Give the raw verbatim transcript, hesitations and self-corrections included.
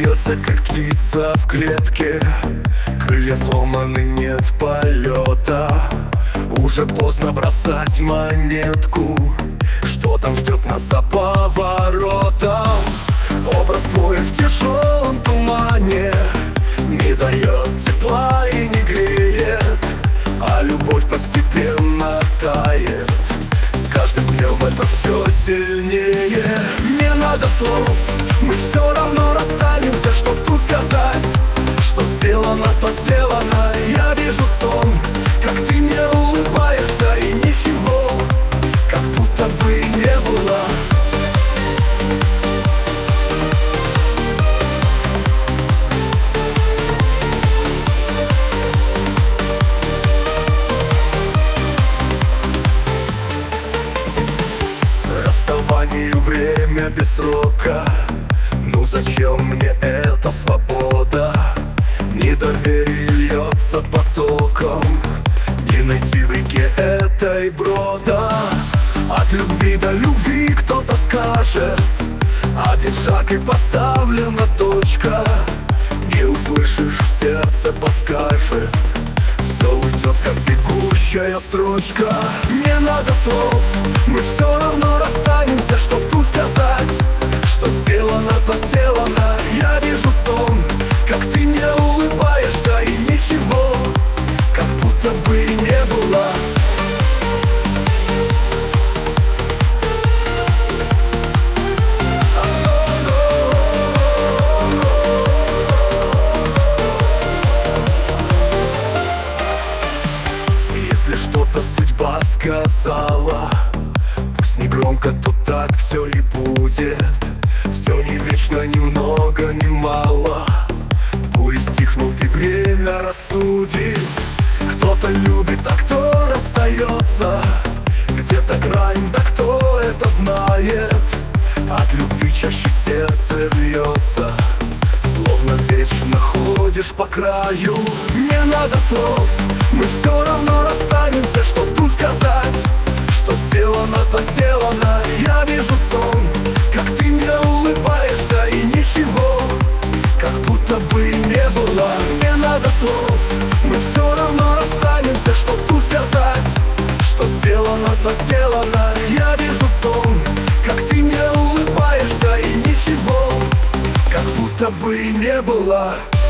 Бьется, как птица в клетке, крылья сломаны, нет полета. Уже поздно бросать монетку, что там ждет нас за поворотом. Образ твой в тяжелом тумане не дает тепла и не греет, а любовь постепенно тает. С каждым днем это все сильнее. Не надо слов, мы все равно расстанемся. Что тут сказать? Что сделано, то сделано. Я вижу сон, как ты мне улыбаешься, и ничего, как будто бы и не было. Расставание, время без срока. Ну зачем мне эта свобода? Недоверие льется потоком, не найти в реке этой брода. От любви до любви кто-то скажет, один шаг и поставлена точка. Не услышишь, сердце подскажет, все уйдет, как бегущая строчка. Не надо слов, мы все равно расстанемся. Что тут сказать? Что сделано, то сделано. Я вижу сон, как ты мне улыбаешься, и ничего, как будто бы и не было. Если что-то судьба сказала, пусть не громко, то так все и будет. Все не вечно, ни много, ни мало. Бури стихнут и время рассудит. Кто-то любит, а кто расстается. Где-то грань, да кто это знает? От любви чаще сердце бьется, словно вечно ходишь по краю. Не надо слов, мы все равно расстанемся. Что тут сказать? Что сделано, то сделано. Я вижу сон, как ты мне улыбаешься, и ничего, как будто бы и не было. Не надо слов, мы все равно расстанемся. Что тут сказать? Что сделано, то сделано. Я вижу сон, как ты мне улыбаешься, и ничего, как будто бы и не было.